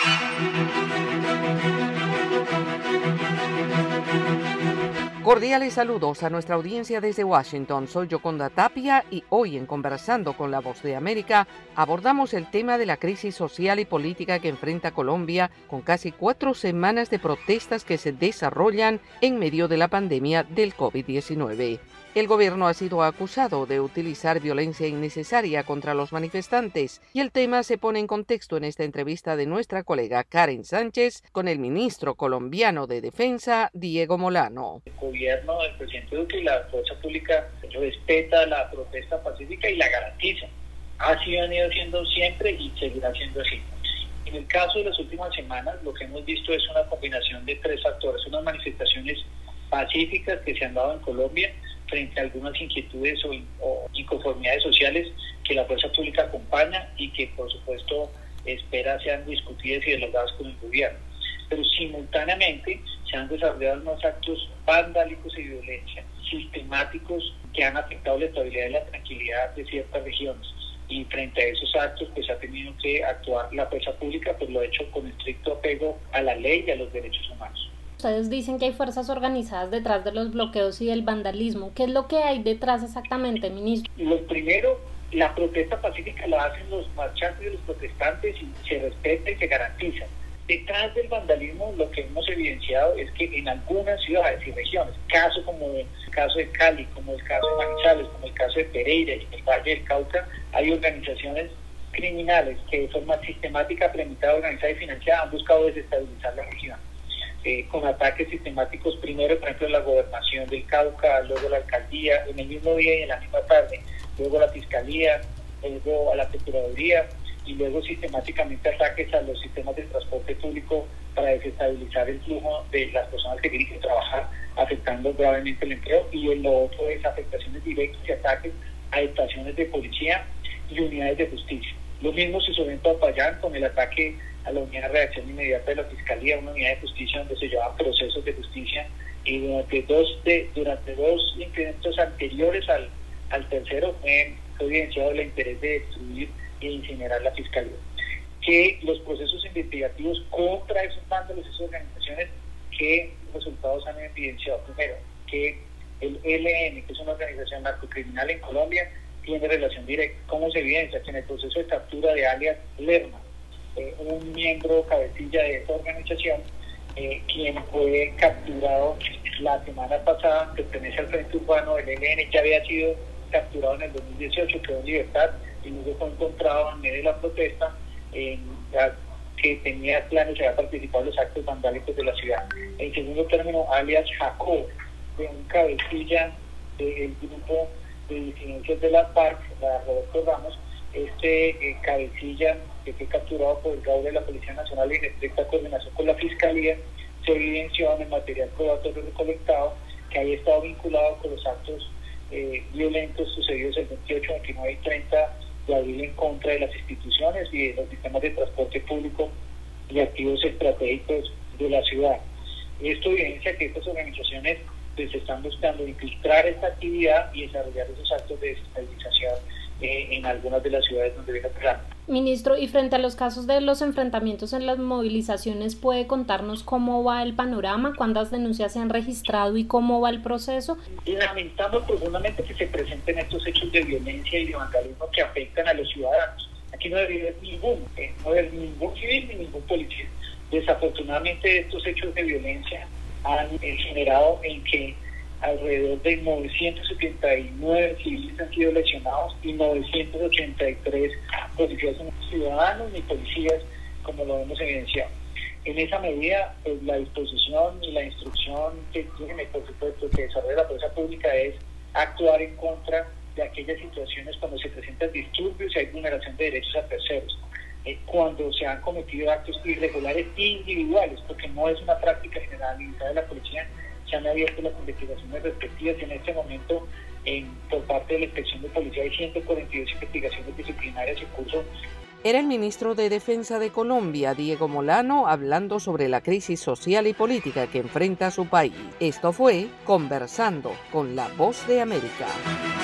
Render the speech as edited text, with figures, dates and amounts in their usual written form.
Cordiales saludos a nuestra audiencia desde Washington. Soy Yoconda Tapia y hoy en Conversando con la Voz de América abordamos el tema de la crisis social y política que enfrenta Colombia con casi 4 semanas de protestas que se desarrollan en medio de la pandemia del COVID-19. El gobierno ha sido acusado de utilizar violencia innecesaria contra los manifestantes y el tema se pone en contexto en esta entrevista de nuestra colega Karen Sánchez con el ministro colombiano de Defensa, Diego Molano. El gobierno del presidente Duque y la fuerza pública respeta la protesta pacífica y la garantiza. Así ha venido siendo siempre y seguirá siendo así. En el caso de las últimas semanas, lo que hemos visto es una combinación de 3 factores, unas manifestaciones pacíficas que se han dado en Colombia frente a algunas inquietudes o inconformidades sociales que la fuerza pública acompaña y que por supuesto espera sean discutidas y dialogadas con el gobierno. Pero simultáneamente se han desarrollado unos actos vandálicos y violencia sistemáticos que han afectado la estabilidad y la tranquilidad de ciertas regiones. Y frente a esos actos pues ha tenido que actuar la fuerza pública, pues lo ha hecho con estricto apego a la ley y a los derechos humanos. Ustedes dicen que hay fuerzas organizadas detrás de los bloqueos y del vandalismo. ¿Qué es lo que hay detrás exactamente, ministro? Lo primero, la protesta pacífica la hacen los marchantes y los protestantes y se respeta y se garantiza. Detrás del vandalismo lo que hemos evidenciado es que en algunas ciudades y regiones, caso como el caso de Cali, como el caso de Manizales, como el caso de Pereira y el Valle del Cauca, hay organizaciones criminales que de forma sistemática, premeditada, organizada y financiada han buscado desestabilizar la región. Con ataques sistemáticos, primero, por ejemplo, la gobernación del Cauca, luego la alcaldía, en el mismo día y en la misma tarde, luego la fiscalía, luego a la procuraduría y luego sistemáticamente ataques a los sistemas de transporte público para desestabilizar el flujo de las personas que tienen que trabajar, afectando gravemente el empleo, y lo otro es afectaciones directas y ataques a estaciones de policía y unidades de justicia. Lo mismo sucedió en Popayán con el ataque a la unidad de reacción inmediata de la Fiscalía, una unidad de justicia donde se llevaban procesos de justicia, y durante dos incidentos anteriores al tercero fue evidenciado el interés de destruir e incinerar la Fiscalía. Que los procesos investigativos contra esos vándalos, esas organizaciones, ¿qué resultados han evidenciado? Primero, que el ELN, que es una organización narcocriminal en Colombia, tiene relación directa. ¿Cómo se evidencia? Que en el proceso de captura de alias Lerma, un miembro cabecilla de esta organización, quien fue capturado la semana pasada, pertenece al Frente Urbano del ELN, ya había sido capturado en el 2018, quedó en libertad y luego fue encontrado en medio de la protesta que tenía planes de participar en los actos vandálicos de la ciudad. En segundo término, alias Jacob, de un cabecilla del grupo de disidencias de la FARC, la Roberto Ramos, cabecilla que fue capturado por el GAU de la Policía Nacional en estricta coordinación con la Fiscalía, se evidenció en el material probatorio recolectado que había estado vinculado con los actos violentos sucedidos el 28, 29 y 30 de abril en contra de las instituciones y de los sistemas de transporte público y activos estratégicos de la ciudad. Esto evidencia que estas organizaciones pues están buscando infiltrar esta actividad y desarrollar esos actos de desestabilización en algunas de las ciudades donde viene operando. Ministro, y frente a los casos de los enfrentamientos en las movilizaciones, ¿puede contarnos cómo va el panorama? ¿Cuántas denuncias se han registrado y cómo va el proceso? Lamentamos profundamente que se presenten estos hechos de violencia y de vandalismo que afectan a los ciudadanos. Aquí no debe haber ningún civil ni ningún policía. Desafortunadamente estos hechos de violencia han generado en que alrededor de 979 civiles han sido lesionados y 983 policías son ciudadanos ni policías, como lo hemos evidenciado. En esa medida, pues, la disposición y la instrucción que tiene, por supuesto, que desarrolla la fuerza pública es actuar en contra de aquellas situaciones cuando se presentan disturbios y hay vulneración de derechos a terceros. Cuando se han cometido actos irregulares individuales, porque no es una práctica generalizada de la policía, se han abierto las investigaciones respectivas y en este momento por parte de la Inspección de Policía hay 142 investigaciones disciplinarias en curso. Era el ministro de Defensa de Colombia, Diego Molano, hablando sobre la crisis social y política que enfrenta su país. Esto fue Conversando con la Voz de América.